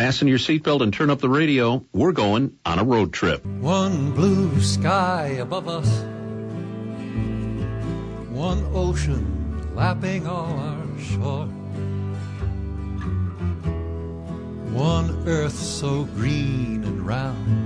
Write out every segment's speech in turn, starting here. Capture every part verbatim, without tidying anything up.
Fasten your seatbelt and turn up the radio. We're going on a road trip. One blue sky above us, one ocean lapping all our shore, one earth so green and round.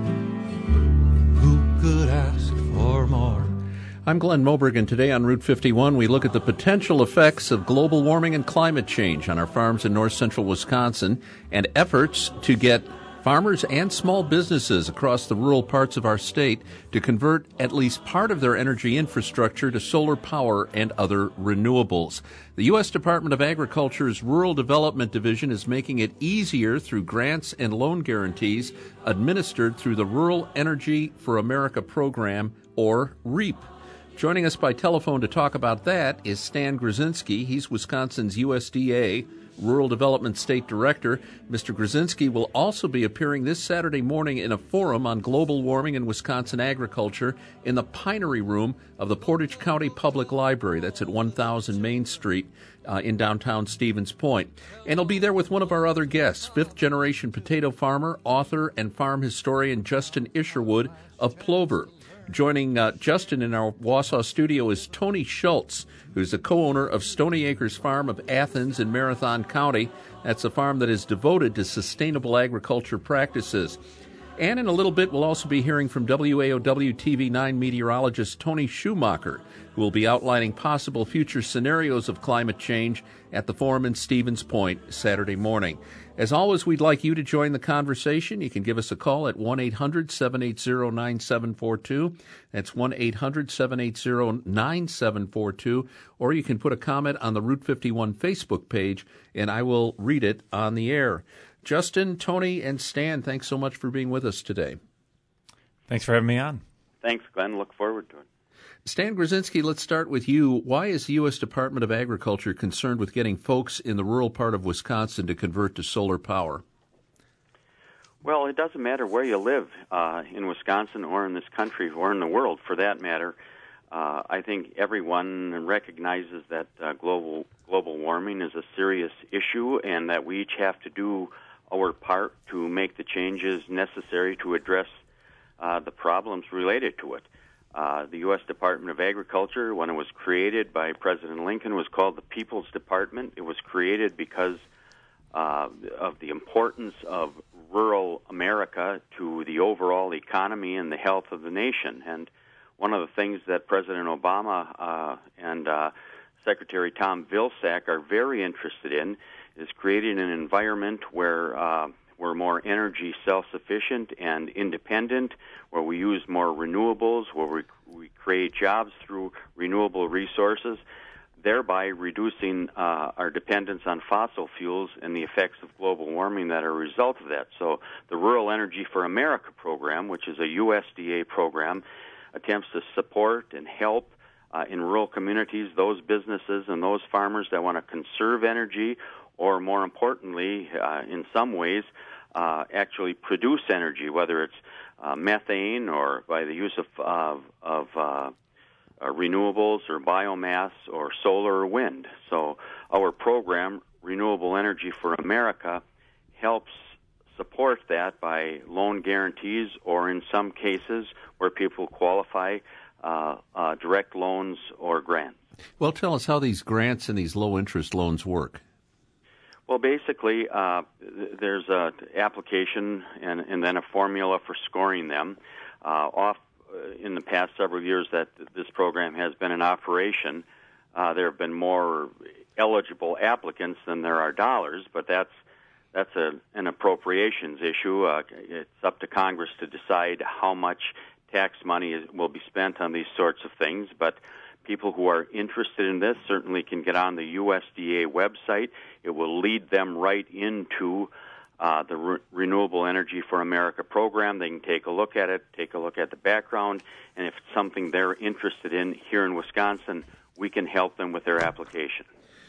Who could ask for more? I'm Glenn Moberg, and today on Route fifty-one, we look at the potential effects of global warming and climate change on our farms in north central Wisconsin and efforts to get farmers and small businesses across the rural parts of our state to convert at least part of their energy infrastructure to solar power and other renewables. The U S Department of Agriculture's Rural Development Division is making it easier through grants and loan guarantees administered through the Rural Energy for America program, or REAP. Joining us by telephone to talk about that is Stan Grzinski. He's Wisconsin's U S D A Rural Development State Director. Mister Grzinski will also be appearing this Saturday morning in a forum on global warming and Wisconsin agriculture in the Pinery Room of the Portage County Public Library. That's at one thousand Main Street uh, in downtown Stevens Point. And he'll be there with one of our other guests, fifth-generation potato farmer, author, and farm historian Justin Isherwood of Plover. Joining uh, Justin in our Wausau studio is Tony Schultz, who's the co-owner of Stony Acres Farm of Athens in Marathon County. That's a farm that is devoted to sustainable agriculture practices. And in a little bit, we'll also be hearing from W A O W T V nine meteorologist Tony Schumacher, who will be outlining possible future scenarios of climate change at the forum in Stevens Point Saturday morning. As always, we'd like you to join the conversation. You can give us a call at one eight hundred seven eight zero nine seven four two. That's one eight hundred seven eight zero nine seven four two. Or you can put a comment on the Route fifty-one Facebook page, and I will read it on the air. Justin, Tony, and Stan, thanks so much for being with us today. Thanks for having me on. Thanks, Glenn. Look forward to it. Stan Grzinski, let's start with you. Why is the U S Department of Agriculture concerned with getting folks in the rural part of Wisconsin to convert to solar power? Well, it doesn't matter where you live uh, in Wisconsin or in this country or in the world, for that matter. Uh, I think everyone recognizes that uh, global global warming is a serious issue and that we each have to do our part to make the changes necessary to address uh, the problems related to it. Uh, the U S Department of Agriculture, when it was created by President Lincoln, was called the People's Department. It was created because uh, of the importance of rural America to the overall economy and the health of the nation. And one of the things that President Obama uh, and uh, Secretary Tom Vilsack are very interested in is creating an environment where uh, we're more energy self-sufficient and independent, where we use more renewables, where we, we create jobs through renewable resources, thereby reducing uh, our dependence on fossil fuels and the effects of global warming that are a result of that. So the Rural Energy for America program, which is a U S D A program, attempts to support and help uh, in rural communities those businesses and those farmers that want to conserve energy, or more importantly, uh, in some ways, uh, actually produce energy, whether it's uh, methane or by the use of, of, of uh, uh, renewables or biomass or solar or wind. So our program, Renewable Energy for America, helps support that by loan guarantees or, in some cases, where people qualify, uh, uh, direct loans or grants. Well, tell us how these grants and these low-interest loans work. Well, basically, uh, there's an application and, and then a formula for scoring them. Uh, off uh, in the past several years that this program has been in operation, uh, there have been more eligible applicants than there are dollars, but that's that's a, an appropriations issue. Uh, it's up to Congress to decide how much tax money is, will be spent on these sorts of things, but people who are interested in this certainly can get on the U S D A website. It will lead them right into uh, the Re- Renewable Energy for America program. They can take a look at it, take a look at the background, and if it's something they're interested in here in Wisconsin, we can help them with their application.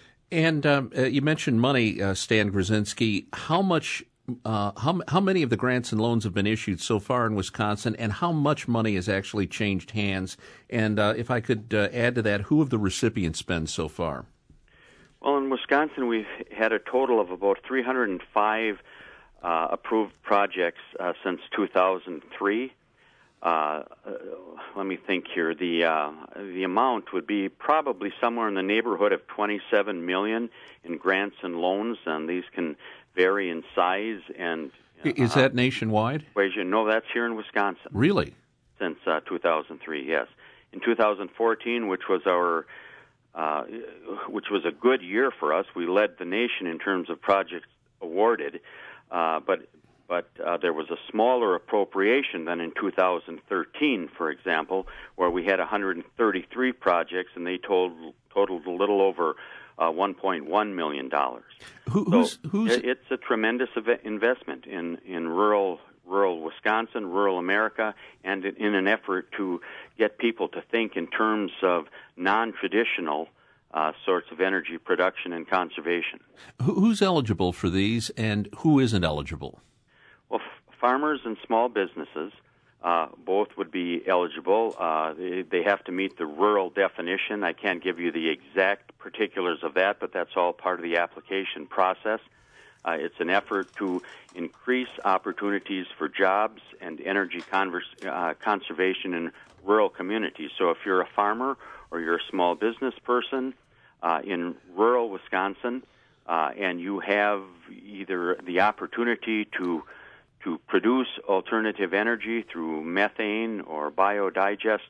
And um, uh, you mentioned money, uh, Stan Grzinski. How much, uh, how how many of the grants and loans have been issued so far in Wisconsin, and how much money has actually changed hands? And uh, if I could uh, add to that, who have the recipients been so far? Well, in Wisconsin, we've had a total of about three hundred five uh, approved projects uh, since two thousand three. Uh, uh, let me think here. The uh, the amount would be probably somewhere in the neighborhood of twenty-seven million in grants and loans, and these can vary in size and. Uh, Is that nationwide? No, that's here in Wisconsin. Really? Since uh, two thousand three, yes. In two thousand fourteen, which was our, uh, which was a good year for us, we led the nation in terms of projects awarded, uh, but. But uh, there was a smaller appropriation than in two thousand thirteen, for example, where we had one hundred thirty-three projects, and they totaled, totaled a little over uh, one point one million dollars. Who, who's, so who's... It's a tremendous investment in, in rural rural Wisconsin, rural America, and in an effort to get people to think in terms of non-traditional uh, sorts of energy production and conservation. Who's eligible for these, and who isn't eligible? Well, f- farmers and small businesses uh, both would be eligible. Uh, they, they have to meet the rural definition. I can't give you the exact particulars of that, but that's all part of the application process. Uh, it's an effort to increase opportunities for jobs and energy converse, uh, conservation in rural communities. So if you're a farmer or you're a small business person uh, in rural Wisconsin uh, and you have either the opportunity to to produce alternative energy through methane or biodigest,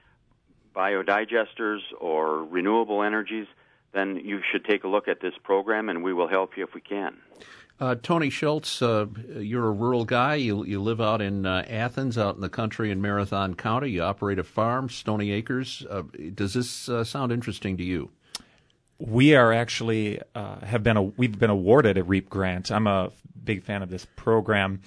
biodigesters or renewable energies, then you should take a look at this program, and we will help you if we can. Uh, Tony Schultz, uh, you're a rural guy. You you live out in uh, Athens, out in the country in Marathon County. You operate a farm, Stony Acres. Uh, does this uh, sound interesting to you? We are actually uh, have been a, we've been awarded a REAP grant. I'm a big fan of this program.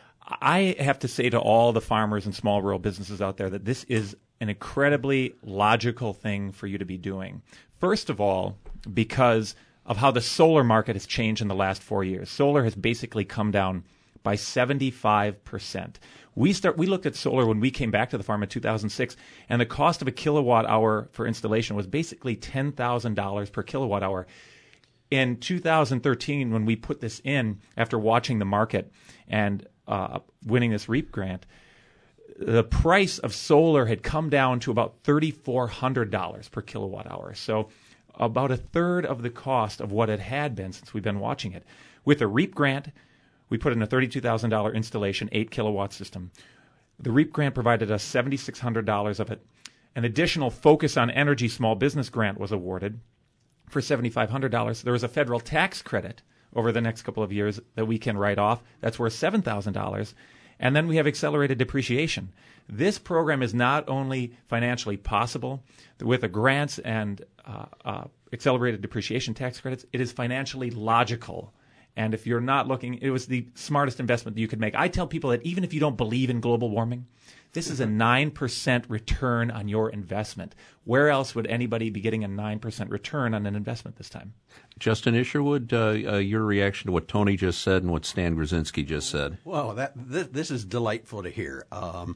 I have to say to all the farmers and small rural businesses out there that this is an incredibly logical thing for you to be doing. First of all, because of how the solar market has changed in the last four years. Solar has basically come down by seventy-five percent. We start. We looked at solar when we came back to the farm in two thousand six, and the cost of a kilowatt hour for installation was basically ten thousand dollars per kilowatt hour. In two thousand thirteen, when we put this in, after watching the market and uh, winning this REAP grant, the price of solar had come down to about three thousand four hundred dollars per kilowatt hour. So about a third of the cost of what it had been since we've been watching it. With a REAP grant, we put in a thirty-two thousand dollars installation, eight kilowatt system. The REAP grant provided us seven thousand six hundred dollars of it. An additional Focus on Energy small business grant was awarded for seven thousand five hundred dollars. There was a federal tax credit over the next couple of years that we can write off. That's worth seven thousand dollars. And then we have accelerated depreciation. This program is not only financially possible with the grants and uh, uh, accelerated depreciation tax credits, it is financially logical. And if you're not looking, it was the smartest investment that you could make. I tell people that even if you don't believe in global warming, this is a nine percent return on your investment. Where else would anybody be getting a nine percent return on an investment this time? Justin Isherwood, uh, uh, your reaction to what Tony just said and what Stan Grzinski just said. Well, that th- this is delightful to hear. Um,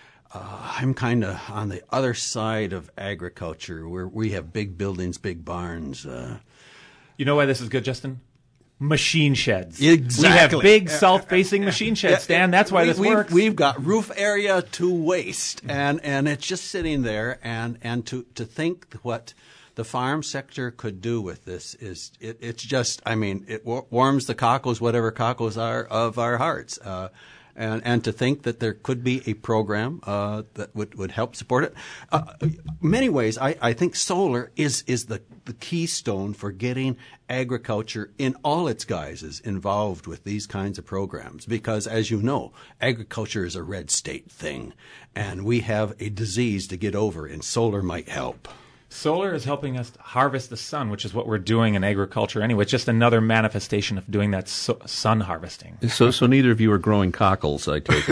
uh, I'm kind of on the other side of agriculture, where we have big buildings, big barns. Uh, you know why this is good, Justin? Machine sheds. Exactly. We have big south-facing machine sheds, Stan. That's why we, this we've, works. We've got roof area to waste, and, and it's just sitting there. And, and to, to think what the farm sector could do with this is it, it's just, I mean, it war- warms the cockles, whatever cockles are, of our hearts. Uh, And, and to think that there could be a program uh, that would, would help support it. Uh, many ways, I, I think solar is, is the, the keystone for getting agriculture in all its guises involved with these kinds of programs. Because, as you know, agriculture is a red state thing, and we have a disease to get over, and solar might help. Solar is helping us harvest the sun, which is what we're doing in agriculture anyway. It's just another manifestation of doing that so- sun harvesting. So so neither of you are growing cockles, I take it.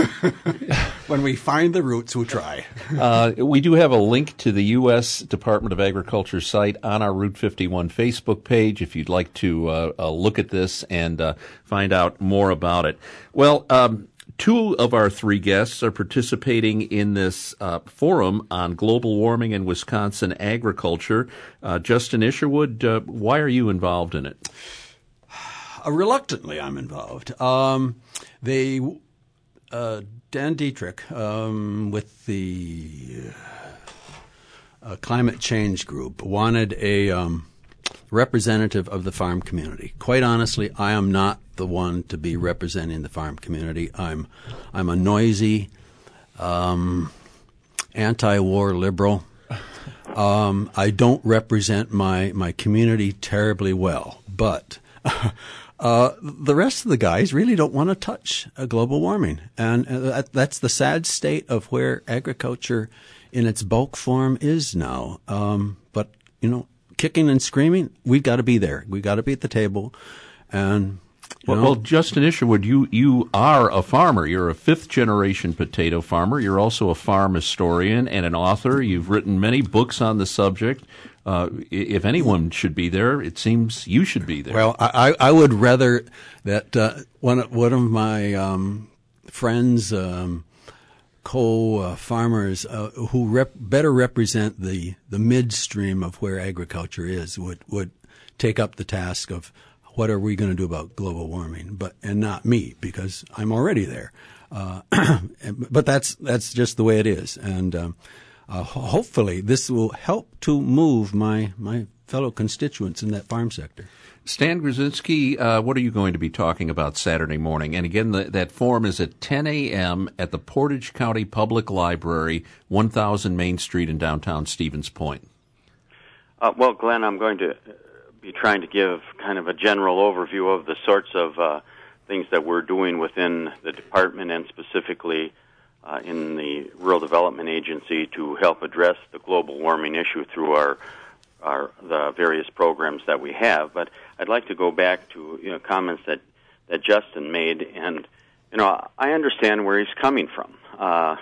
When we find the roots, we'll try. uh, we do have a link to the U S Department of Agriculture site on our Route fifty-one Facebook page if you'd like to uh, uh, look at this and uh, find out more about it. Well, um, two of our three guests are participating in this uh, forum on global warming and Wisconsin agriculture. Uh, Justin Isherwood, uh, why are you involved in it? reluctantly, I'm involved. Um, they, uh, Dan Dietrich, um, with the uh, climate change group, wanted a um, representative of the farm community. Quite honestly, I am not the one to be representing the farm community. I'm, I'm a noisy, um, anti-war liberal. Um, I don't represent my, my community terribly well, but uh, the rest of the guys really don't want to touch uh, global warming. And uh, that's the sad state of where agriculture in its bulk form is now. Um, but, you know, kicking and screaming, we've got to be there. We've got to be at the table. And Well, well, Justin Isherwood, you, you are a farmer. You're a fifth-generation potato farmer. You're also a farm historian and an author. You've written many books on the subject. Uh, if anyone should be there, it seems you should be there. Well, I, I would rather that uh, one, one of my um, friends, um, co-farmers, uh, who rep- better represent the, the midstream of where agriculture is would, would take up the task of what are we going to do about global warming, but and not me, because I'm already there. Uh, but that's that's just the way it is, and um, uh, hopefully this will help to move my my fellow constituents in that farm sector. Stan Grzinski, uh, what are you going to be talking about Saturday morning? And again, the, that forum is at ten a.m. at the Portage County Public Library, one thousand Main Street in downtown Stevens Point. Uh, well, Glenn, I'm going to be trying to give kind of a general overview of the sorts of uh, things that we're doing within the department and specifically uh, in the Rural Development Agency to help address the global warming issue through our our the various programs that we have. But I'd like to go back to you know comments that, that Justin made, and you know I understand where he's coming from. Uh,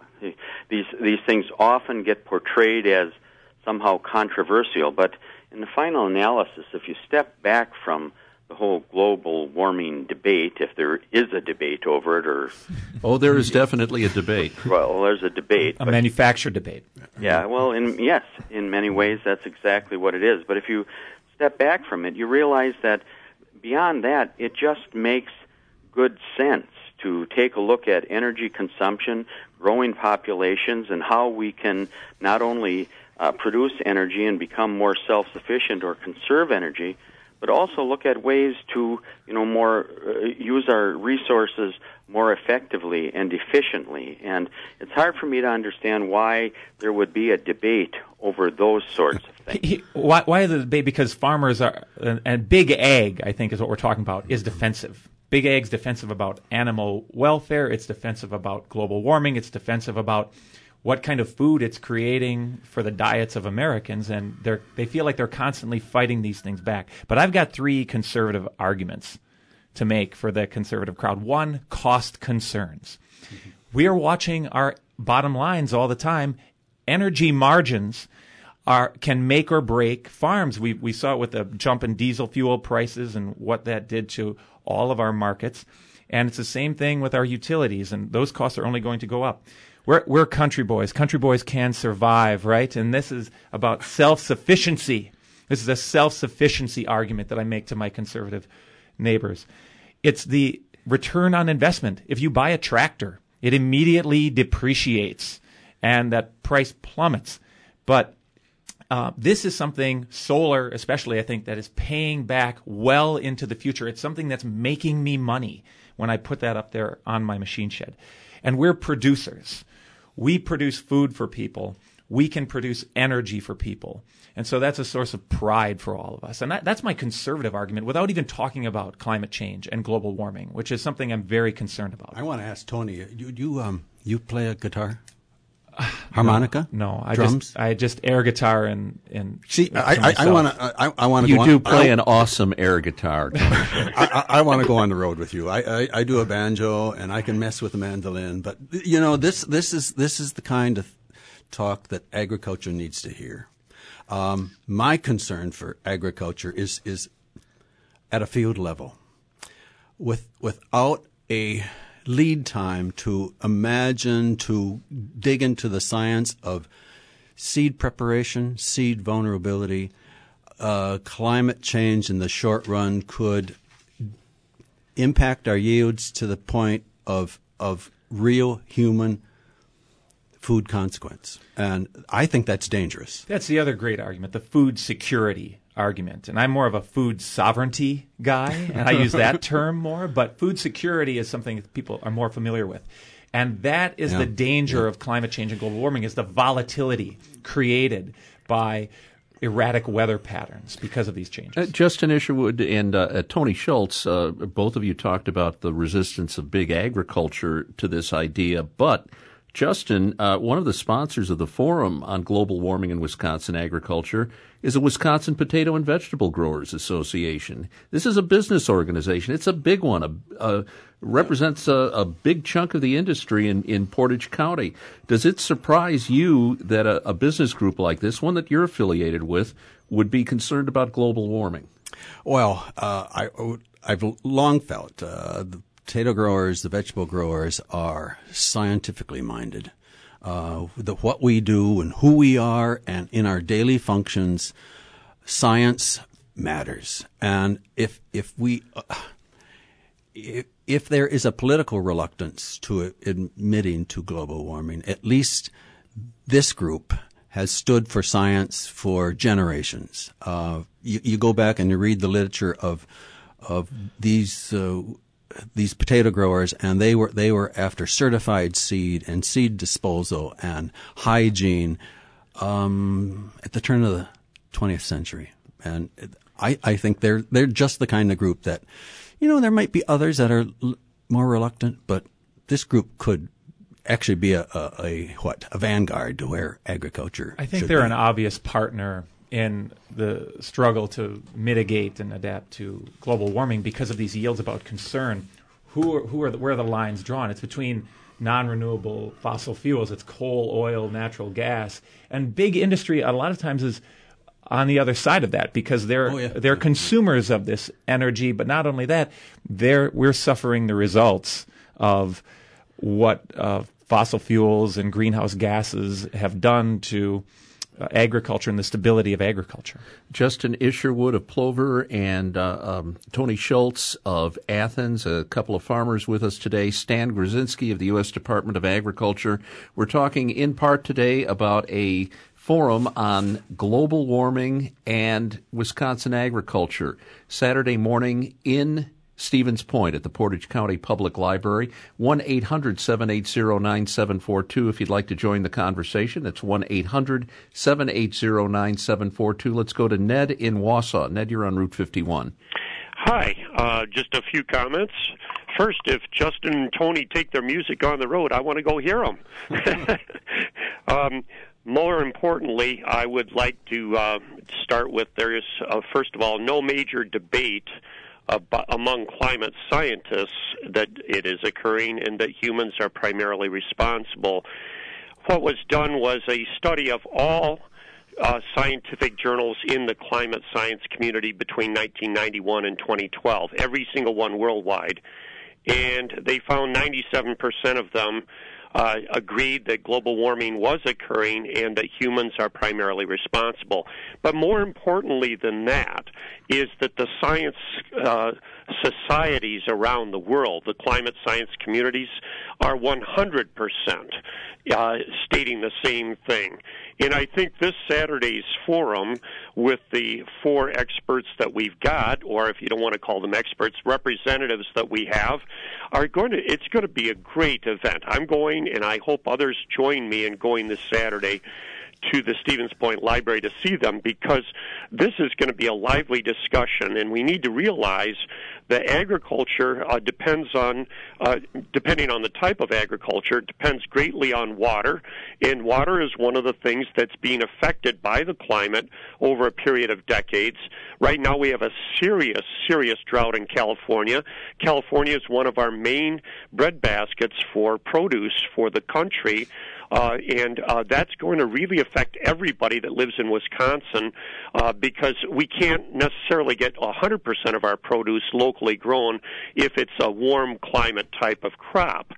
these these things often get portrayed as somehow controversial, but in the final analysis, if you step back from the whole global warming debate, if there is a debate over it, or oh, there is definitely a debate. Well, there's a debate, a but, manufactured debate. Yeah, well, in, yes, in many ways, that's exactly what it is. But if you step back from it, you realize that beyond that, it just makes good sense to take a look at energy consumption, growing populations, and how we can not only Uh, produce energy and become more self-sufficient or conserve energy, but also look at ways to, you know, more uh, use our resources more effectively and efficiently. And it's hard for me to understand why there would be a debate over those sorts of things. He, why, why the debate? Because farmers are, and, and big ag, I think, is what we're talking about, is defensive. Big ag's defensive about animal welfare. It's defensive about global warming. It's defensive about what kind of food it's creating for the diets of Americans, and they they feel like they're constantly fighting these things back. But I've got three conservative arguments to make for the conservative crowd. One, cost concerns. Mm-hmm. We are watching our bottom lines all the time. Energy margins are can make or break farms. We we saw it with the jump in diesel fuel prices and what that did to all of our markets. And it's the same thing with our utilities, and those costs are only going to go up. We're, we're country boys. Country boys can survive, right? And this is about self-sufficiency. This is a self-sufficiency argument that I make to my conservative neighbors. It's the return on investment. If you buy a tractor, it immediately depreciates, and that price plummets. But uh, this is something, solar especially, I think, that is paying back well into the future. It's something that's making me money when I put that up there on my machine shed. And we're producers. We produce food for people. We can produce energy for people. And so that's a source of pride for all of us. And that, that's my conservative argument without even talking about climate change and global warming, which is something I'm very concerned about. I want to ask Tony, you you, um, you play a guitar? Harmonica? No, no I drums. Just, I just air guitar and and. See, I I want to I, I want to. You go do on, play I, an awesome air guitar. I, I, I want to go on the road with you. I, I I do a banjo and I can mess with the mandolin, but you know this this is this is the kind of talk that agriculture needs to hear. Um, my concern for agriculture is is at a field level, with without a lead time to imagine, to dig into the science of seed preparation, seed vulnerability. Uh, climate change in the short run could impact our yields to the point of of real human food consequence. And I think that's dangerous. That's the other great argument, the food security argument. And I'm more of a food sovereignty guy, and I use that term more, but food security is something that people are more familiar with. And that is yeah. the danger yeah. of climate change and global warming, is the volatility created by erratic weather patterns because of these changes. Uh, Justin Isherwood and uh, uh, Tony Schultz, uh, both of you talked about the resistance of big agriculture to this idea, but Justin, uh, one of the sponsors of the Forum on Global Warming in Wisconsin Agriculture is the Wisconsin Potato and Vegetable Growers Association. This is a business organization. It's a big one. A, a represents a, a big chunk of the industry in, in Portage County. Does it surprise you that a, a business group like this, one that you're affiliated with, would be concerned about global warming? Well, uh, I, I've long felt uh, the potato growers, the vegetable growers are scientifically minded. Uh, the, what we do and who we are and in our daily functions, science matters. And if if we uh, if, if there is a political reluctance to admitting to global warming, at least this group has stood for science for generations. Uh, you, you go back and you read the literature of of these. Uh, These potato growers, and they were they were after certified seed and seed disposal and hygiene um, at the turn of the twentieth century. And I, I think they're they're just the kind of group that, you know, there might be others that are l- more reluctant, but this group could actually be a, a, a what a vanguard to where agriculture. I think should they're be. an obvious partner in the struggle to mitigate and adapt to global warming because of these yields about concern. Who are, who are the, where are the lines drawn? It's between non-renewable fossil fuels. It's coal, oil, natural gas, and big industry a lot of times is on the other side of that because they're oh, yeah. they're consumers of this energy. But not only that, they're we're suffering the results of what uh, fossil fuels and greenhouse gases have done to Uh, agriculture and the stability of agriculture. Justin Isherwood of Plover and uh, um, Tony Schultz of Athens, a couple of farmers with us today, Stan Grzinski of the U S Department of Agriculture. We're talking in part today about a forum on global warming and Wisconsin agriculture, Saturday morning in Stevens Point at the Portage County Public Library. one eight hundred seven eight zero nine seven four two if you'd like to join the conversation. That's one eight hundred seven eight zero nine seven four two. Let's go to Ned in Wausau. Ned, you're on Route fifty-one. Hi. Uh, just a few comments. First, if Justin and Tony take their music on the road, I want to go hear them. um, more importantly, I would like to uh, start with there is, uh, first of all, no major debate About, among climate scientists that it is occurring and that humans are primarily responsible. What was done was a study of all uh, scientific journals in the climate science community between nineteen ninety-one and twenty twelve, every single one worldwide. And they found ninety-seven percent of them uh, agreed that global warming was occurring and that humans are primarily responsible. But more importantly than that is that the science uh, societies around the world, the climate science communities, are one hundred percent uh, stating the same thing. And I think this Saturday's forum with the four experts that we've got, or if you don't want to call them experts, representatives that we have, are going to, it's going to be a great event. I'm going, and I hope others join me in going this Saturday to the Stevens Point Library to see them, because this is going to be a lively discussion, and we need to realize that agriculture uh, depends on, uh, depending on the type of agriculture, depends greatly on water, and water is one of the things that's being affected by the climate over a period of decades. Right now we have a serious, serious drought in California. California is one of our main bread baskets for produce for the country. Uh, and uh, that's going to really affect everybody that lives in Wisconsin uh, because we can't necessarily get one hundred percent of our produce locally grown if it's a warm climate type of crop.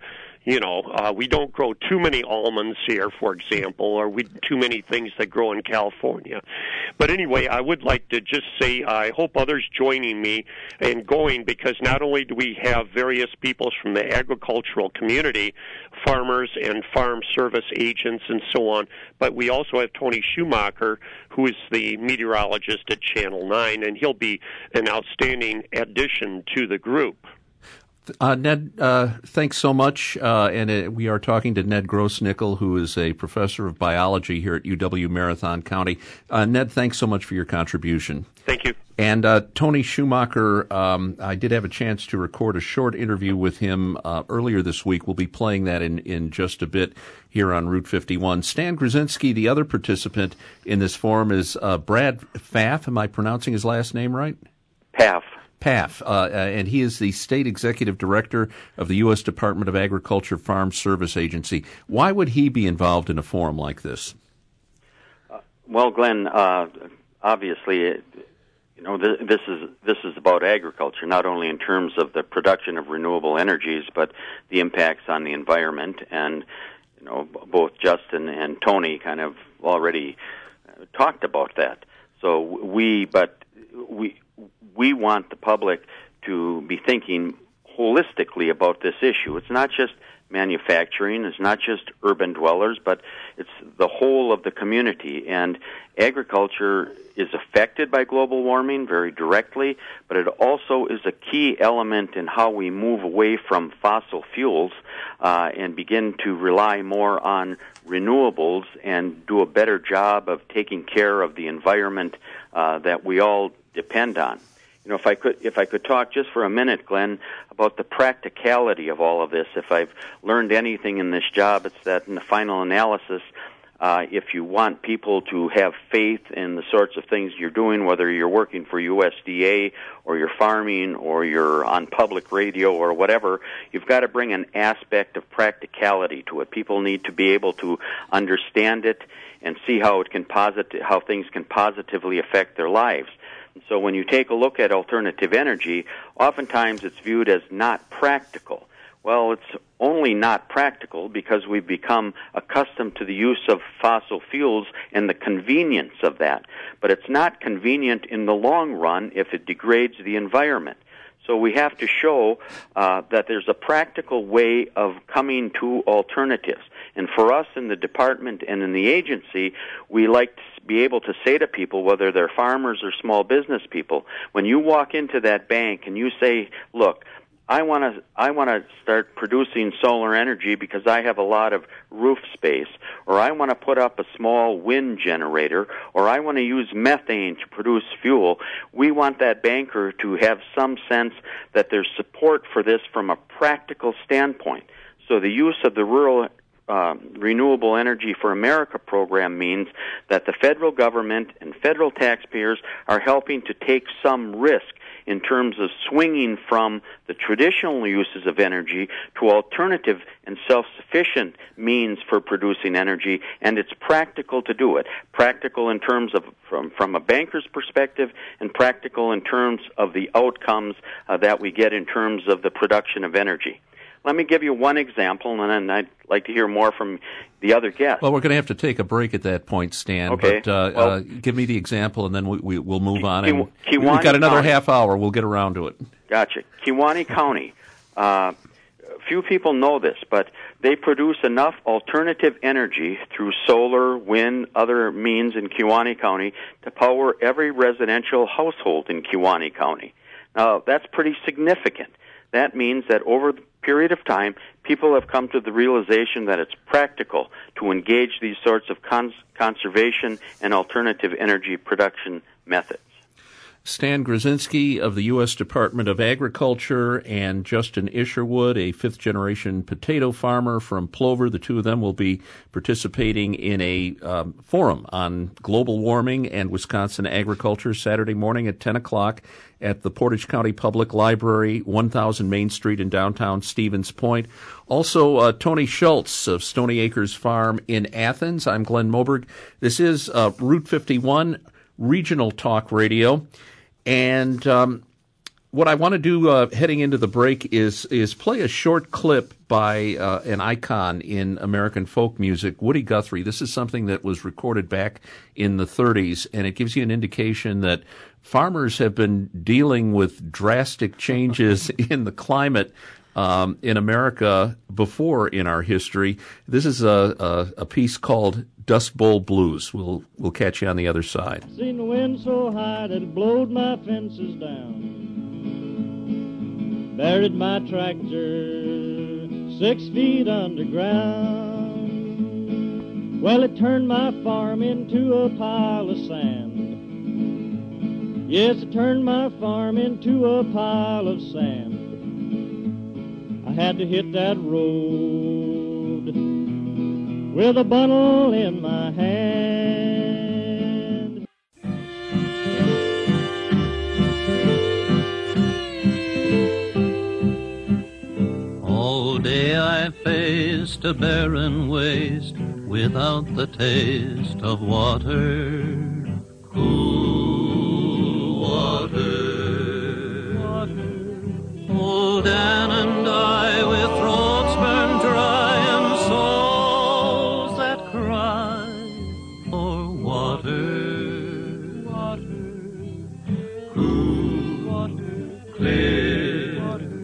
You know, uh, we don't grow too many almonds here, for example, or we too many things that grow in California. But anyway, I would like to just say I hope others joining me in going, because not only do we have various peoples from the agricultural community, farmers and farm service agents and so on, but we also have Tony Schumacher, who is the meteorologist at Channel nine, and he'll be an outstanding addition to the group. Uh, Ned, uh, thanks so much. Uh, and uh, we are talking to Ned Grossnickel, who is a professor of biology here at U W Marathon County. Uh, Ned, thanks so much for your contribution. Thank you. And uh, Tony Schumacher, um, I did have a chance to record a short interview with him uh, earlier this week. We'll be playing that in, in just a bit here on Route fifty-one. Stan Grzinski, the other participant in this forum, is uh, Brad Pfaff. Am I pronouncing his last name right? Pfaff. Pfaff, uh, and he is the State Executive Director of the U S Department of Agriculture Farm Service Agency. Why would he be involved in a forum like this? Uh, well, Glenn, uh, obviously, it, you know, th- this is this is about agriculture, not only in terms of the production of renewable energies, but the impacts on the environment. And you know, both Justin and Tony kind of already uh, talked about that. So we, but we. We want the public to be thinking holistically about this issue. It's not just manufacturing, it's not just urban dwellers, but it's the whole of the community. And agriculture is affected by global warming very directly, but it also is a key element in how we move away from fossil fuels uh, and begin to rely more on renewables and do a better job of taking care of the environment uh, that we all depend on. You know, if I could, if I could talk just for a minute, Glenn, about the practicality of all of this. If I've learned anything in this job, it's that in the final analysis, uh, if you want people to have faith in the sorts of things you're doing, whether you're working for U S D A or you're farming or you're on public radio or whatever, you've got to bring an aspect of practicality to it. People need to be able to understand it and see how it can posit- how things can positively affect their lives. So when you take a look at alternative energy, oftentimes it's viewed as not practical. Well, it's only not practical because we've become accustomed to the use of fossil fuels and the convenience of that. But it's not convenient in the long run if it degrades the environment. So we have to show uh, that there's a practical way of coming to alternatives. And for us in the department and in the agency, we like to be able to say to people, whether they're farmers or small business people, when you walk into that bank and you say, look, I want to I want to start producing solar energy because I have a lot of roof space, or I want to put up a small wind generator, or I want to use methane to produce fuel. We want that banker to have some sense that there's support for this from a practical standpoint. So the use of the rural Uh, Renewable Energy for America program means that the federal government and federal taxpayers are helping to take some risk in terms of swinging from the traditional uses of energy to alternative and self-sufficient means for producing energy, and it's practical to do it. Practical in terms of from, from a banker's perspective, and practical in terms of the outcomes uh, that we get in terms of the production of energy. Let me give you one example, and then I'd like to hear more from the other guests. Well, we're going to have to take a break at that point, Stan. Okay. But uh, well, uh, give me the example, and then we, we, we'll move on. Ki- and Kewaunee we've got another County. half hour. We'll get around to it. Gotcha. Kewaunee County. Uh, few people know this, but they produce enough alternative energy through solar, wind, other means in Kewaunee County to power every residential household in Kewaunee County. Now, that's pretty significant. That means that over the period of time, people have come to the realization that it's practical to engage these sorts of cons- conservation and alternative energy production methods. Stan Grzinski of the U S Department of Agriculture and Justin Isherwood, a fifth-generation potato farmer from Plover. The two of them will be participating in a um, forum on global warming and Wisconsin agriculture Saturday morning at ten o'clock at the Portage County Public Library, one thousand Main Street in downtown Stevens Point. Also, uh, Tony Schultz of Stony Acres Farm in Athens. I'm Glenn Moberg. This is uh, Route fifty-one Regional Talk Radio. And um, what I want to do uh, heading into the break is is play a short clip by uh, an icon in American folk music, Woody Guthrie. This is something that was recorded back in the thirties, and it gives you an indication that farmers have been dealing with drastic changes in the climate um, in America before in our history. This is a, a, a piece called Dust Bowl Blues. We'll we'll catch you on the other side. Seen the wind so high that it blowed my fences down. Buried my tractor six feet underground. Well, it turned my farm into a pile of sand. Yes, it turned my farm into a pile of sand. I had to hit that road with a bundle in my hand. All day I faced a barren waste without the taste of water. Cool water. Water. Old Dan and I with throats burned dry and souls that cry for water. Water. Cool water. Clear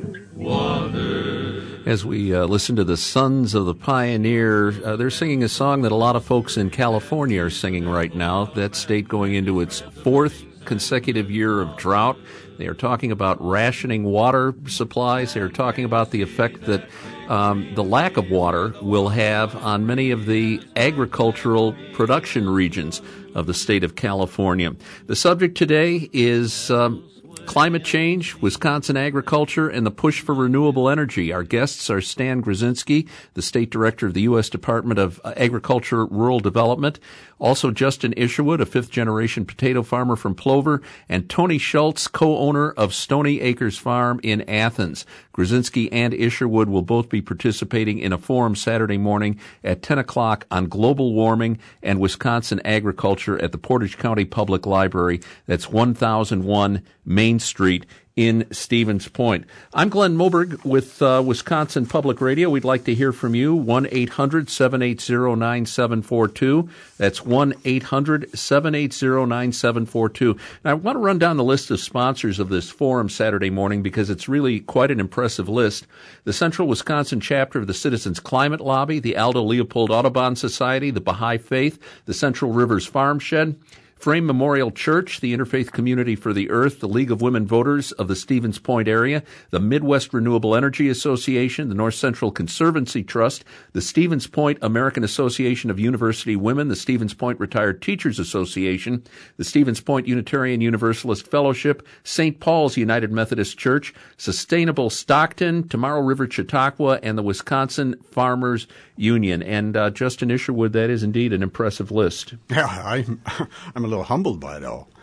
water. As we uh, listen to the Sons of the Pioneer, uh, they're singing a song that a lot of folks in California are singing right now. That state going into its fourth consecutive year of drought. They are talking about rationing water supplies. They are talking about the effect that um, the lack of water will have on many of the agricultural production regions of the state of California. The subject today is um, climate change, Wisconsin agriculture, and the push for renewable energy. Our guests are Stan Grzinski, the State Director of the U S Department of Agriculture Rural Development, also Justin Isherwood, a fifth-generation potato farmer from Plover, and Tony Schultz, co-owner of Stony Acres Farm in Athens. Grzinski and Isherwood will both be participating in a forum Saturday morning at ten o'clock on global warming and Wisconsin agriculture at the Portage County Public Library. That's one thousand one Main Street in Stevens Point. I'm Glenn Moberg with uh, Wisconsin Public Radio. We'd like to hear from you, one eight hundred seven eight zero nine seven four two. That's one eight hundred seven eight zero nine seven four two. Now, I want to run down the list of sponsors of this forum Saturday morning because it's really quite an impressive list. The Central Wisconsin chapter of the Citizens Climate Lobby, the Aldo Leopold Audubon Society, the Baha'i Faith, the Central Rivers Farm Shed, Frame Memorial Church, the Interfaith Community for the Earth, the League of Women Voters of the Stevens Point area, the Midwest Renewable Energy Association, the North Central Conservancy Trust, the Stevens Point American Association of University Women, the Stevens Point Retired Teachers Association, the Stevens Point Unitarian Universalist Fellowship, Saint Paul's United Methodist Church, Sustainable Stockton, Tomorrow River Chautauqua, and the Wisconsin Farmers Union. And uh, Justin Isherwood, that is indeed an impressive list. Yeah, I'm, I'm a little humbled by it all.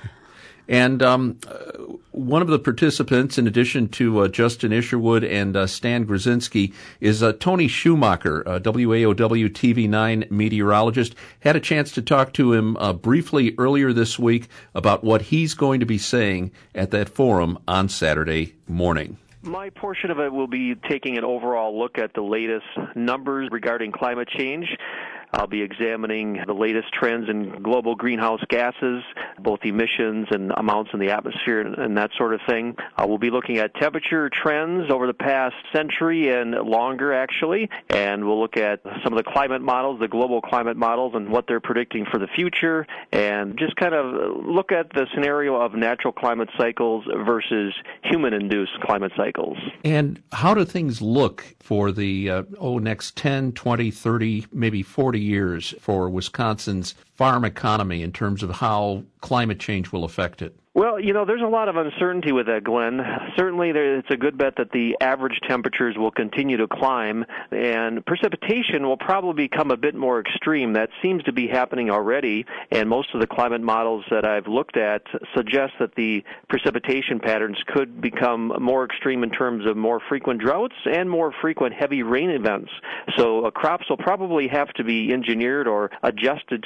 And um, uh, one of the participants, in addition to uh, Justin Isherwood and uh, Stan Grzinski, is uh, Tony Schumacher, uh, W A O W T V nine meteorologist. Had a chance to talk to him uh, briefly earlier this week about what he's going to be saying at that forum on Saturday morning. My portion of it will be taking an overall look at the latest numbers regarding climate change. I'll be examining the latest trends in global greenhouse gases, both emissions and amounts in the atmosphere and that sort of thing. Uh, we'll be looking at temperature trends over the past century and longer, actually, and we'll look at some of the climate models, the global climate models, and what they're predicting for the future, and just kind of look at the scenario of natural climate cycles versus human-induced climate cycles. And how do things look for the, uh, oh, next ten, twenty, thirty, maybe forty years for Wisconsin's farm economy in terms of how climate change will affect it? Well, you know, there's a lot of uncertainty with that, Glenn. Certainly, there, it's a good bet that the average temperatures will continue to climb, and precipitation will probably become a bit more extreme. That seems to be happening already, and most of the climate models that I've looked at suggest that the precipitation patterns could become more extreme in terms of more frequent droughts and more frequent heavy rain events. So uh, crops will probably have to be engineered or adjusted to be able to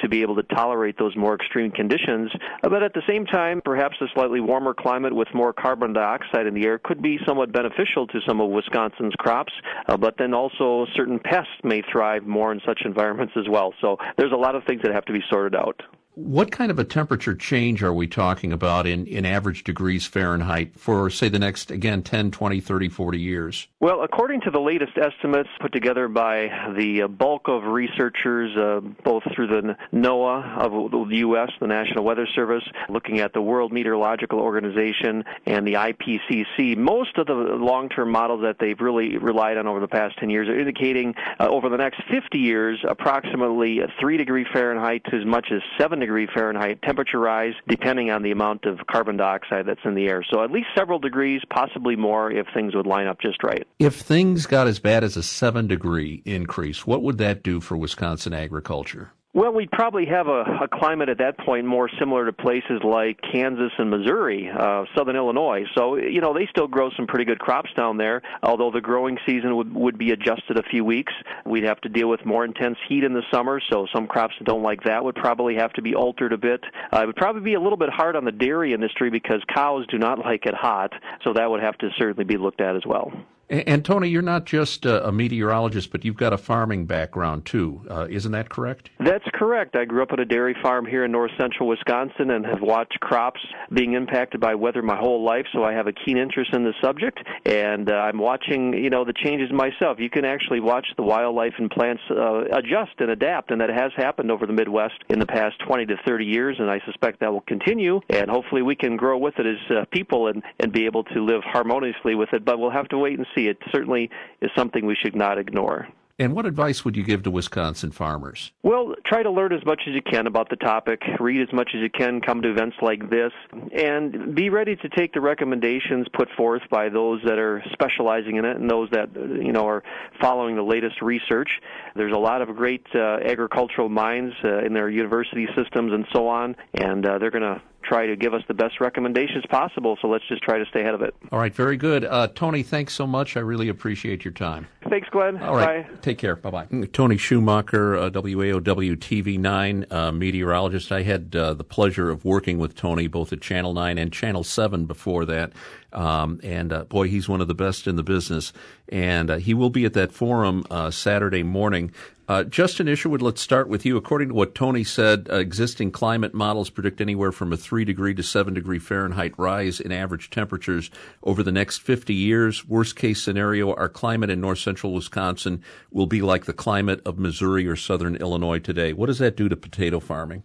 to tolerate those more extreme conditions. Uh, but at the same time, perhaps a slightly warmer climate with more carbon dioxide in the air could be somewhat beneficial to some of Wisconsin's crops, uh, but then also certain pests may thrive more in such environments as well. So there's a lot of things that have to be sorted out. What kind of a temperature change are we talking about in, in average degrees Fahrenheit for, say, the next, again, ten, twenty, thirty, forty years? Well, according to the latest estimates put together by the bulk of researchers, uh, both through the NOAA of the U S, the National Weather Service, looking at the World Meteorological Organization, and the I P C C, most of the long-term models that they've really relied on over the past ten years are indicating uh, over the next fifty years, approximately three degree Fahrenheit to as much as seven degree Fahrenheit temperature rise, depending on the amount of carbon dioxide that's in the air. So at least several degrees, possibly more, if things would line up just right. If things got as bad as a seven degree increase, what would that do for Wisconsin agriculture? Well, we'd probably have a, a climate at that point more similar to places like Kansas and Missouri, uh, southern Illinois. So, you know, they still grow some pretty good crops down there, although the growing season would, would be adjusted a few weeks. We'd have to deal with more intense heat in the summer, so some crops that don't like that would probably have to be altered a bit. Uh, it would probably be a little bit hard on the dairy industry because cows do not like it hot, so that would have to certainly be looked at as well. And, and Tony, you're not just a, a meteorologist, but you've got a farming background too. Uh, isn't that correct? That's correct. I grew up at a dairy farm here in north central Wisconsin and have watched crops being impacted by weather my whole life, so I have a keen interest in the subject, and uh, I'm watching, you know, the changes myself. You can actually watch the wildlife and plants uh, adjust and adapt, and that has happened over the Midwest in the past twenty to thirty years, and I suspect that will continue, and hopefully we can grow with it as uh, people and, and be able to live harmoniously with it, but we'll have to wait and see. It certainly is something we should not ignore. And what advice would you give to Wisconsin farmers? Well, try to learn as much as you can about the topic, read as much as you can, come to events like this, and be ready to take the recommendations put forth by those that are specializing in it and those that, you know, are following the latest research. There's a lot of great uh, agricultural minds uh, in their university systems and so on, and uh, they're going to try to give us the best recommendations possible, so let's just try to stay ahead of it. All right, very good. Uh, Tony, thanks so much. I really appreciate your time. Thanks, Glenn. All right, bye. Take care. Bye-bye. Tony Schumacher, uh, W A O W T V nine uh, meteorologist. I had uh, the pleasure of working with Tony both at Channel nine and Channel seven before that. Um, and, uh, boy, he's one of the best in the business. And uh, he will be at that forum uh, Saturday morning. Uh, Justin Isherwood, let's start with you. According to what Tony said, uh, existing climate models predict anywhere from a three degree to seven degree Fahrenheit rise in average temperatures over the next fifty years. Worst case scenario, our climate in north central Wisconsin will be like the climate of Missouri or southern Illinois today. What does that do to potato farming?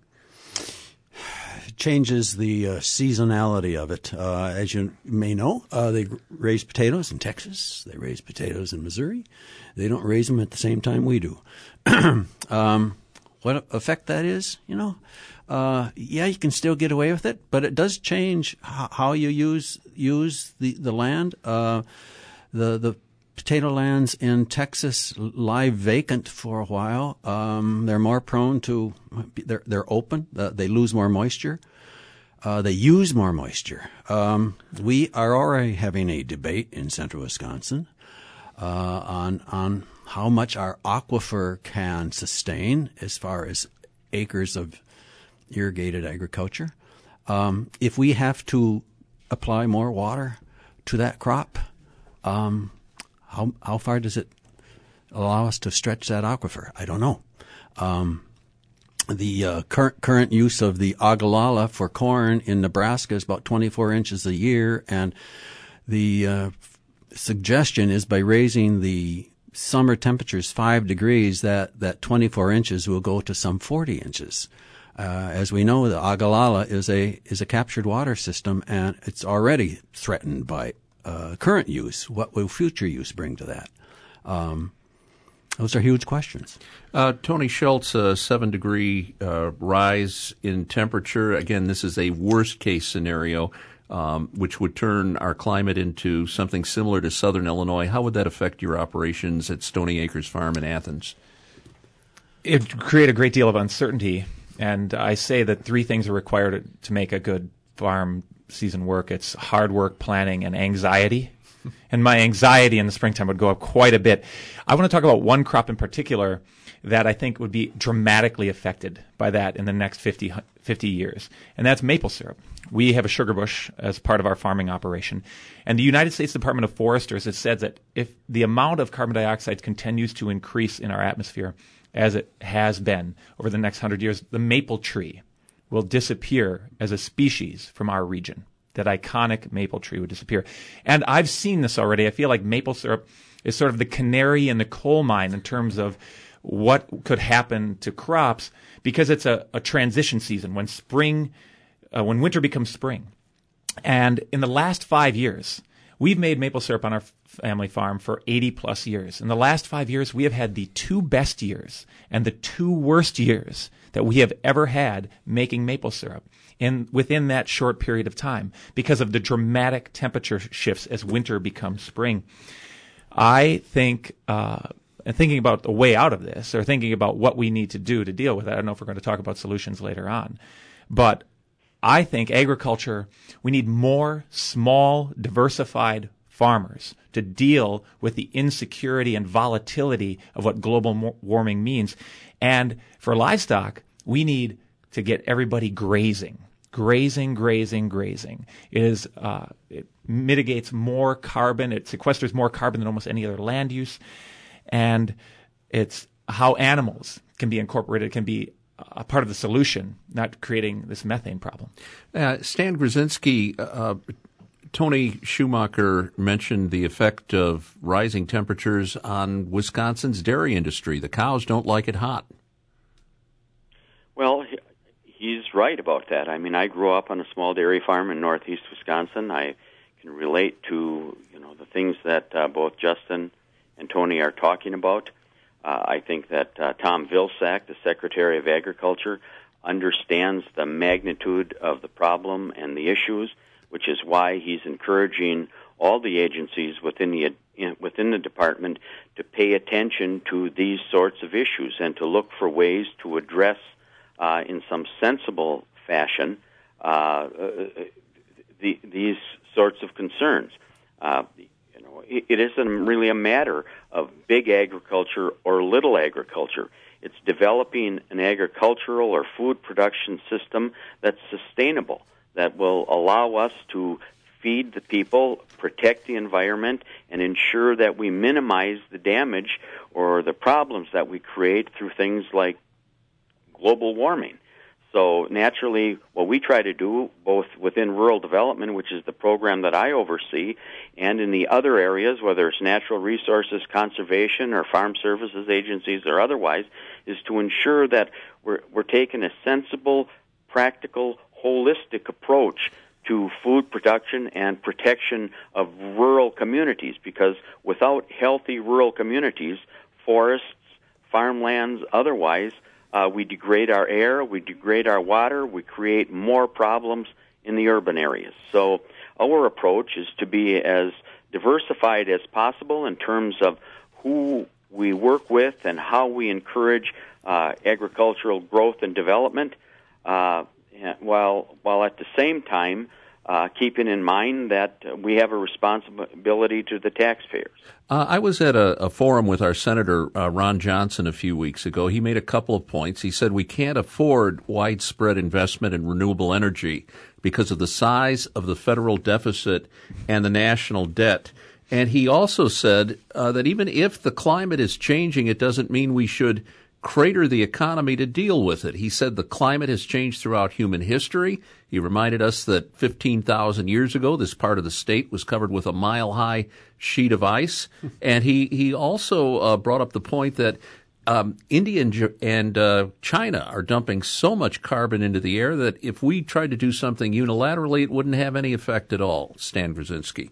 Changes the uh, seasonality of it. Uh, as you may know, uh, they raise potatoes in Texas. They raise potatoes in Missouri. They don't raise them at the same time we do. um, what effect that is, you know, uh, yeah, you can still get away with it, but it does change h- how you use use the the land. Uh, the the potato lands in Texas lie vacant for a while. Um, they're more prone to they're they're open. Uh, they lose more moisture. Uh, they use more moisture. Um, we are already having a debate in central Wisconsin uh, on on how much our aquifer can sustain as far as acres of irrigated agriculture. Um, if we have to apply more water to that crop, um, how how far does it allow us to stretch that aquifer? I don't know. Um, the uh, current current use of the Ogallala for corn in Nebraska is about twenty-four inches a year, and the uh, suggestion is by raising the summer temperatures five degrees, that, that twenty-four inches will go to some forty inches. Uh, as we know, the Ogallala is a is a captured water system, and it's already threatened by uh, current use. What will future use bring to that? Um, those are huge questions. Uh, Tony Schultz, a seven-degree uh, rise in temperature. Again, this is a worst-case scenario, um, which would turn our climate into something similar to southern Illinois. How would that affect your operations at Stony Acres Farm in Athens? It would create a great deal of uncertainty. And I say that three things are required to make a good farm season work. It's hard work, planning, and anxiety. and my anxiety in the springtime would go up quite a bit. I want to talk about one crop in particular that I think would be dramatically affected by that in the next fifty, fifty years, and that's maple syrup. We have a sugar bush as part of our farming operation, and the United States Department of Foresters has said that if the amount of carbon dioxide continues to increase in our atmosphere as it has been over the next hundred years, the maple tree will disappear as a species from our region. That iconic maple tree would disappear. And I've seen this already. I feel like maple syrup is sort of the canary in the coal mine in terms of what could happen to crops, because it's a, a transition season when spring, uh, when winter becomes spring. And in the last five years, we've made maple syrup on our family farm for eighty plus years. In the last five years, we have had the two best years and the two worst years that we have ever had making maple syrup in within that short period of time because of the dramatic temperature shifts as winter becomes spring. I think, uh, and thinking about the way out of this, or thinking about what we need to do to deal with it, I don't know if we're going to talk about solutions later on, but I think agriculture, we need more small, diversified farmers to deal with the insecurity and volatility of what global warming means. And for livestock, we need to get everybody grazing. Grazing, grazing, grazing. It is uh, it mitigates more carbon. It sequesters more carbon than almost any other land use. And it's how animals can be incorporated, can be a part of the solution, not creating this methane problem. Uh, Stan Grzinski, uh, Tony Schumacher mentioned the effect of rising temperatures on Wisconsin's dairy industry. The cows don't like it hot. Well, he's right about that. I mean, I grew up on a small dairy farm in northeast Wisconsin. I can relate to, you know, the things that uh, both Justin and Tony are talking about. Uh, I think that uh, Tom Vilsack, the Secretary of Agriculture, understands the magnitude of the problem and the issues, which is why he's encouraging all the agencies within the within the department to pay attention to these sorts of issues and to look for ways to address uh, in some sensible fashion uh, the, these sorts of concerns. Uh, you know, it, it isn't really a matter of big agriculture or little agriculture. It's developing an agricultural or food production system that's sustainable, that will allow us to feed the people, protect the environment, and ensure that we minimize the damage or the problems that we create through things like global warming. So naturally, what we try to do, both within rural development, which is the program that I oversee, and in the other areas, whether it's natural resources, conservation, or farm services agencies or otherwise, is to ensure that we're, we're taking a sensible, practical, holistic approach to food production and protection of rural communities, because without healthy rural communities, forests, farmlands, otherwise, uh, we degrade our air, we degrade our water, we create more problems in the urban areas. So our approach is to be as diversified as possible in terms of who we work with and how we encourage uh, agricultural growth and development, uh, while while at the same time uh, keeping in mind that we have a responsibility to the taxpayers. Uh, I was at a, a forum with our Senator uh, Ron Johnson a few weeks ago. He made a couple of points. He said we can't afford widespread investment in renewable energy because of the size of the federal deficit and the national debt. And he also said uh, that even if the climate is changing, it doesn't mean we should crater the economy to deal with it. He said the climate has changed throughout human history. He reminded us that fifteen thousand years ago, this part of the state was covered with a mile-high sheet of ice. And he, he also uh, brought up the point that um, India and, and uh, China are dumping so much carbon into the air that if we tried to do something unilaterally, it wouldn't have any effect at all. Stan Grzinski.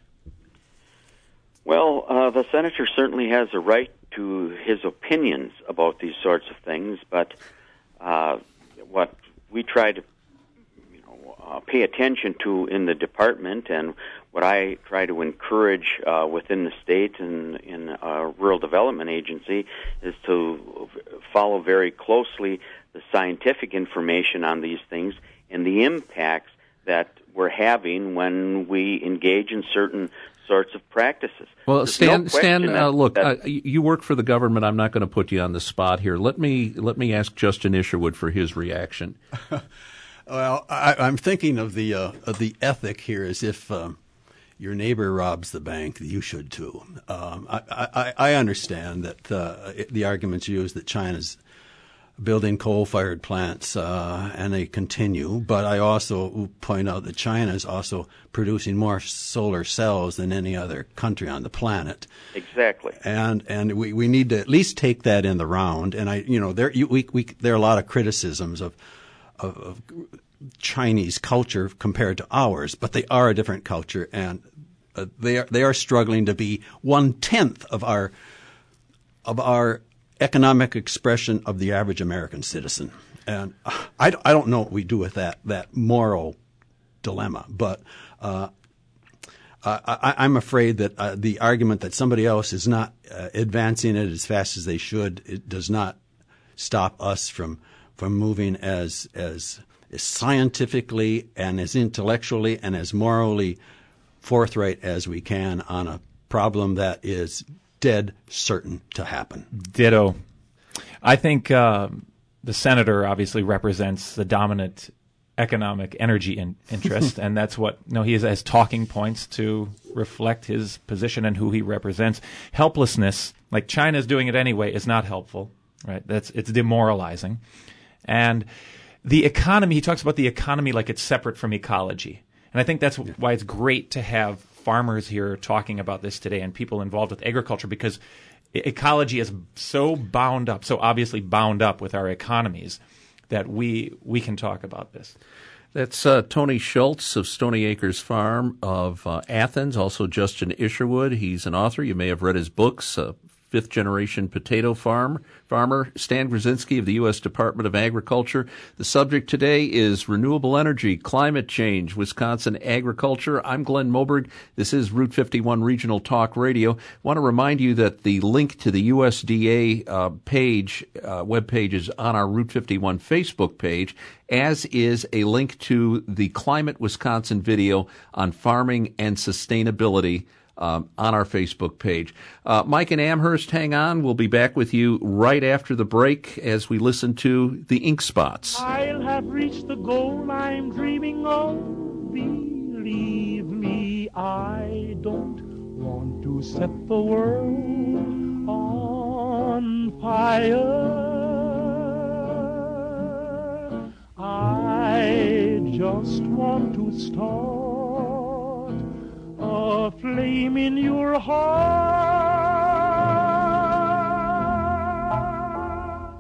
Well, uh, the senator certainly has a right to his opinions about these sorts of things, but uh, what we try to you know, uh, pay attention to in the department, and what I try to encourage uh, within the state and in a rural development agency, is to follow very closely the scientific information on these things and the impacts that we're having when we engage in certain sorts of practices. Well, There's Stan, no Stan, question uh, that- look, that- uh, you work for the government. I'm not going to put you on the spot here. Let me let me ask Justin Isherwood for his reaction. Well, I, I'm thinking of the uh, of the ethic here as if um, your neighbor robs the bank, you should too. Um, I, I, I understand that uh, the arguments used that China's building coal-fired plants uh, and they continue, but I also point out that China is also producing more solar cells than any other country on the planet. Exactly. And and we, we need to at least take that in the round. And I, you know, there you, we, we there are a lot of criticisms of, of of Chinese culture compared to ours, but they are a different culture, and uh, they are they are struggling to be one tenth of our of our economic expression of the average American citizen. And I, I don't know what we do with that that moral dilemma, but uh, I, I'm afraid that uh, the argument that somebody else is not uh, advancing it as fast as they should, it does not stop us from from moving as as, as scientifically and as intellectually and as morally forthright as we can on a problem that is dead certain to happen. Ditto. I think uh, the senator obviously represents the dominant economic energy in, interest, and that's what no he has talking points to reflect his position and who he represents. Helplessness, like China's doing it anyway, is not helpful. Right? That's it's demoralizing. And the economy, he talks about the economy like it's separate from ecology. And I think that's why it's great to have farmers here talking about this today and people involved with agriculture, because ecology is so bound up, so obviously bound up with our economies, that we we can talk about this. That's uh, Tony Schultz of Stony Acres Farm of uh, Athens, also Justin Isherwood. He's an author. You may have read his books, uh, Fifth Generation Potato Farm Farmer, Stan Grzinski of the U S Department of Agriculture. The subject today is renewable energy, climate change, Wisconsin agriculture. I'm Glenn Moberg. This is Route fifty-one Regional Talk Radio. I want to remind you that the link to the U S D A uh, page, uh, webpage, is on our Route fifty-one Facebook page, as is a link to the Climate Wisconsin video on farming and sustainability Um, on our Facebook page. Uh, Mike in Amherst, hang on. We'll be back with you right after the break as we listen to the Ink Spots. I'll have reached the goal I'm dreaming of. Believe me, I don't want to set the world on fire. I just want to start a flame in your heart.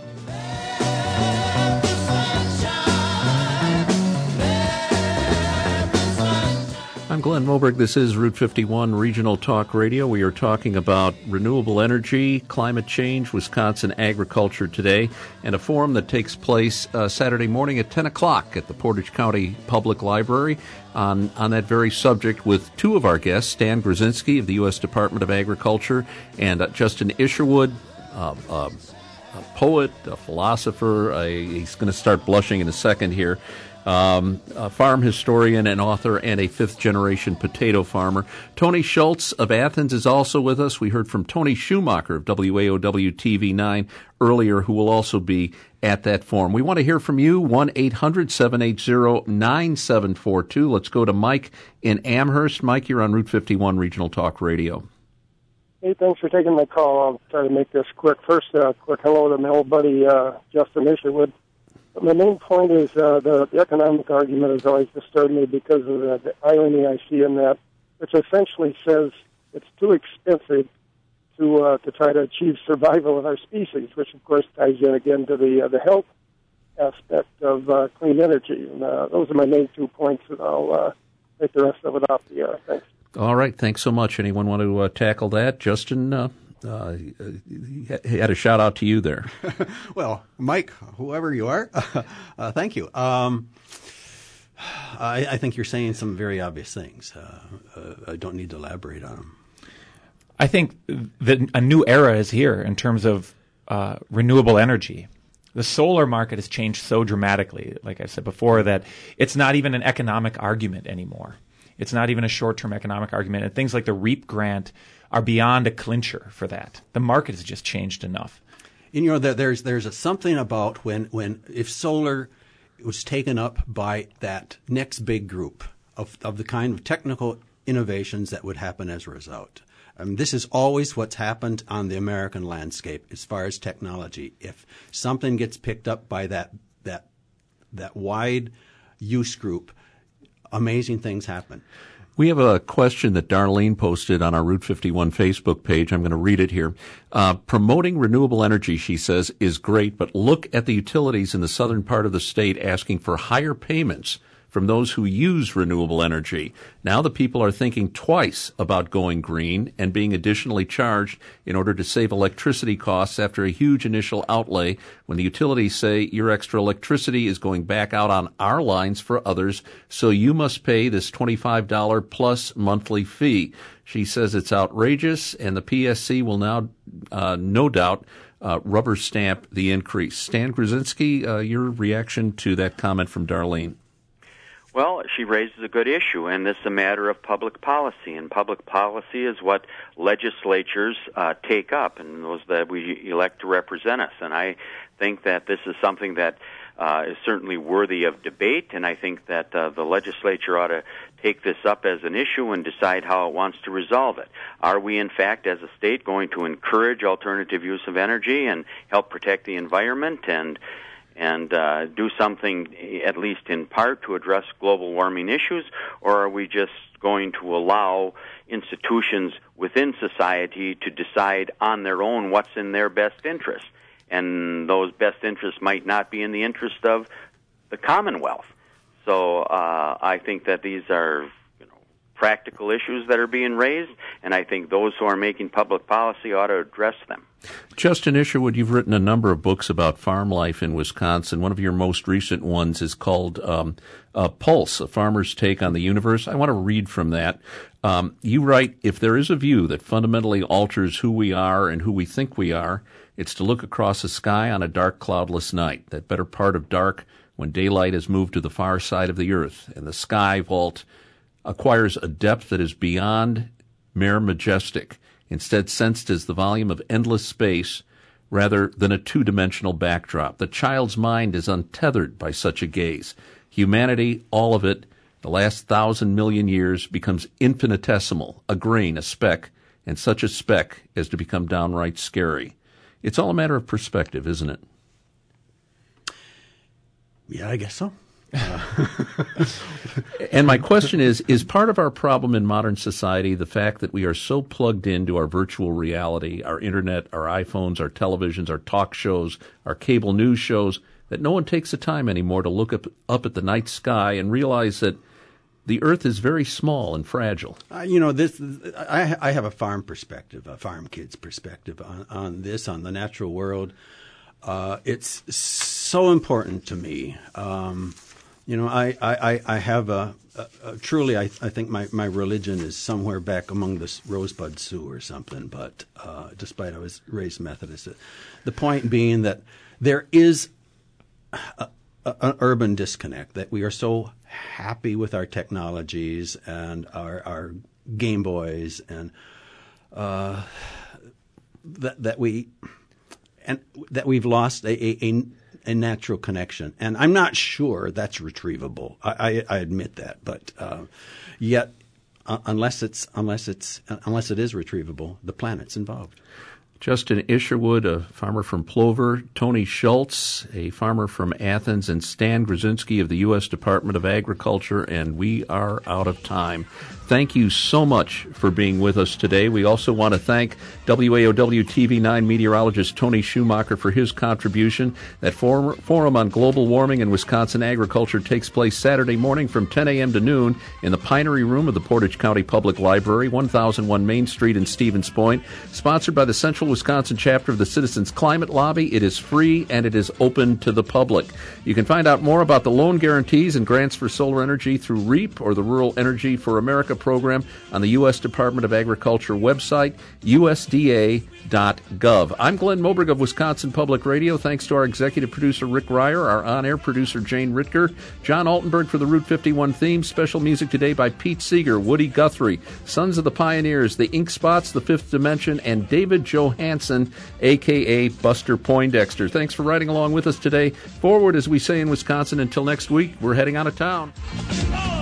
I'm Glenn Moberg. This is Route fifty-one Regional Talk Radio. We are talking about renewable energy, climate change, Wisconsin agriculture today, and a forum that takes place uh, Saturday morning at ten o'clock at the Portage County Public Library on, on that very subject with two of our guests, Stan Grzinski of the U S Department of Agriculture and uh, Justin Isherwood, uh, uh, a poet, a philosopher. Uh, he's going to start blushing in a second here. Um, a farm historian and author and a fifth-generation potato farmer. Tony Schultz of Athens is also with us. We heard from Tony Schumacher of W A O W T V nine earlier, who will also be at that forum. We want to hear from you, one eight hundred seven eight zero nine seven four two. Let's go to Mike in Amherst. Mike, you're on Route fifty-one Regional Talk Radio. Hey, thanks for taking my call. I'll try to make this quick. First, uh, quick hello to my old buddy uh, Justin Isherwood. But my main point is uh, the, the economic argument has always disturbed me because of the, the irony I see in that, which essentially says it's too expensive to uh, to try to achieve survival of our species, which of course ties in again to the uh, the health aspect of uh, clean energy. And uh, those are my main two points, and I'll uh, take the rest of it off the air. Thanks. All right, thanks so much. Anyone want to uh, tackle that? Justin, uh, uh, he had a shout-out to you there. Well, Mike, whoever you are, uh, thank you. Um, I, I think you're saying some very obvious things. Uh, uh, I don't need to elaborate on them. I think that a new era is here in terms of uh, renewable energy. The solar market has changed so dramatically, like I said before, that it's not even an economic argument anymore. It's not even a short-term economic argument. And things like the REAP grant are beyond a clincher for that. The market has just changed enough. And, you know, there's there's a, something about when, when if solar was taken up by that next big group of, of the kind of technical innovations that would happen as a result. I mean, this is always what's happened on the American landscape as far as technology. If something gets picked up by that that that wide use group, amazing things happen. We have a question that Darlene posted on our Route fifty-one Facebook page. I'm going to read it here. Uh, promoting renewable energy, she says, is great, but look at the utilities in the southern part of the state asking for higher payments from those who use renewable energy. Now the people are thinking twice about going green and being additionally charged in order to save electricity costs after a huge initial outlay when the utilities say your extra electricity is going back out on our lines for others, so you must pay this twenty-five dollars plus monthly fee. She says it's outrageous, and the P S C will now, uh, no doubt, uh, rubber stamp the increase. Stan Grudzinski, uh, your reaction to that comment from Darlene? Well, she raises a good issue, and this is a matter of public policy, and public policy is what legislatures uh, take up, and those that we elect to represent us. And I think that this is something that uh, is certainly worthy of debate, and I think that uh, the legislature ought to take this up as an issue and decide how it wants to resolve it. Are we, in fact, as a state, going to encourage alternative use of energy and help protect the environment and and uh, do something, at least in part, to address global warming issues, or are we just going to allow institutions within society to decide on their own what's in their best interest? And those best interests might not be in the interest of the Commonwealth. So uh, I think that these are practical issues that are being raised, and I think those who are making public policy ought to address them. Justin Isherwood, you've written a number of books about farm life in Wisconsin. One of your most recent ones is called um, uh, Pulse, A Farmer's Take on the Universe. I want to read from that. Um, you write, if there is a view that fundamentally alters who we are and who we think we are, it's to look across the sky on a dark, cloudless night, that better part of dark when daylight has moved to the far side of the earth, and the sky vault acquires a depth that is beyond mere majestic, instead sensed as the volume of endless space rather than a two-dimensional backdrop. The child's mind is untethered by such a gaze. Humanity, all of it, the last thousand million years, becomes infinitesimal, a grain, a speck, and such a speck as to become downright scary. It's all a matter of perspective, isn't it? Yeah, I guess so. Uh. And my question is, is part of our problem in modern society the fact that we are so plugged into our virtual reality, our internet, our iPhones, our televisions, our talk shows, our cable news shows, that no one takes the time anymore to look up, up at the night sky and realize that the earth is very small and fragile? Uh, you know, this. I, I have a farm perspective, a farm kid's perspective on, on this, on the natural world. Uh, it's so important to me. Um, You know, I, I, I have a, a, a truly, I, I think my, my religion is somewhere back among the Rosebud Sioux or something, but uh, despite I was raised Methodist. The point being that there is a, a, an urban disconnect, that we are so happy with our technologies and our, our Game Boys and uh, that, that we and that we've lost a, a, a a natural connection, and I'm not sure that's retrievable. I, I, I admit that, but uh, yet, uh, unless it's unless it's uh, unless it is retrievable, the planet's involved. Justin Isherwood, a farmer from Plover, Tony Schultz, a farmer from Athens, and Stan Grudzinski of the U S Department of Agriculture, and we are out of time. Thank you so much for being with us today. We also want to thank W A O W T V nine meteorologist Tony Schumacher for his contribution. That forum, forum on global warming and Wisconsin agriculture takes place Saturday morning from ten a.m. to noon in the Pinery Room of the Portage County Public Library, one thousand one Main Street in Stevens Point, sponsored by the Central Wisconsin chapter of the Citizens Climate Lobby. It is free and it is open to the public. You can find out more about the loan guarantees and grants for solar energy through REAP or the Rural Energy for America program on the U S Department of Agriculture website, U S D A dot gov. I'm Glenn Moberg of Wisconsin Public Radio. Thanks to our executive producer, Rick Ryer, our on-air producer, Jane Ritker, John Altenberg for the Route fifty-one theme. Special music today by Pete Seeger, Woody Guthrie, Sons of the Pioneers, the Ink Spots, the Fifth Dimension, and David Johansen, a k a. Buster Poindexter. Thanks for riding along with us today. Forward, as we say in Wisconsin. Until next week, we're heading out of town.